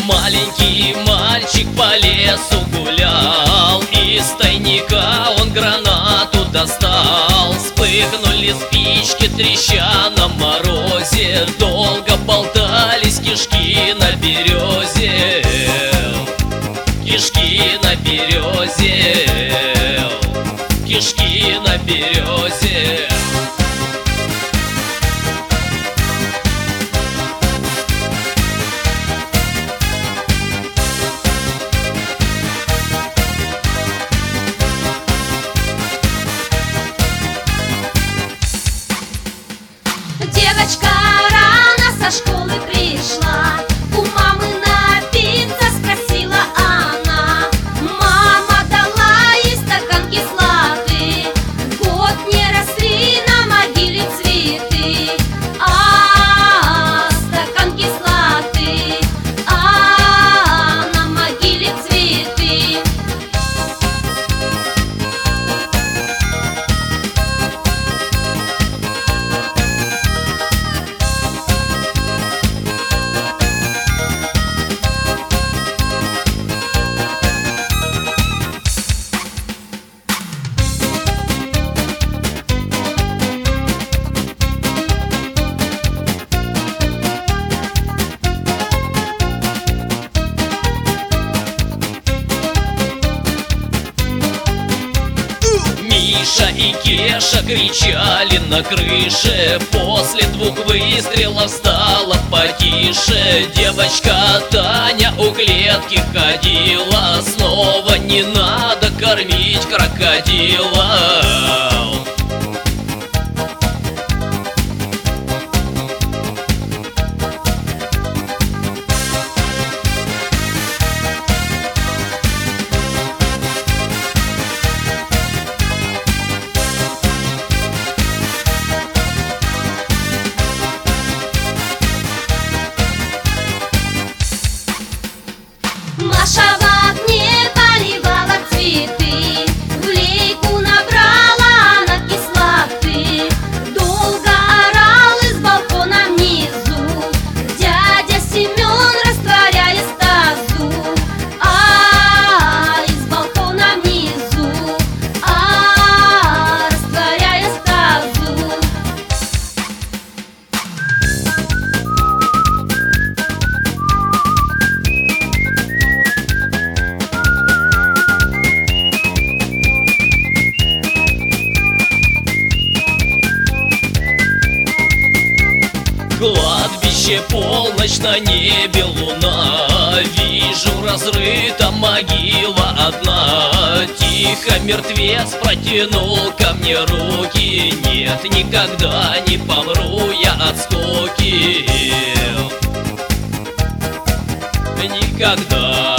Маленький мальчик по лесу гулял, из тайника он гранату достал. Вспыхнули спички, треща на морозе, долго болтались кишки на березе. Кишки на березе, кишки на березе. Девочка рано со школы пришла, у мамы напиться спросила она. Мама дала ей стакан кислоты, год не росли на могиле цветы. Стакан кислоты, на могиле цветы. Миша и Кеша кричали на крыше, после 2 выстрелов стало потише. Девочка Таня у клетки ходила, снова не надо кормить крокодила. Маша в окне поливала цветы, в лейку набрала она кислоты. Долго орал из балкона внизу дядя Семен, растворяя стазу. Из балкона внизу, растворяя стазу. Кладбище, полночь, на небе луна, вижу, разрыта могила одна. Тихо мертвец протянул ко мне руки, нет, никогда не помру я от скуки. Никогда.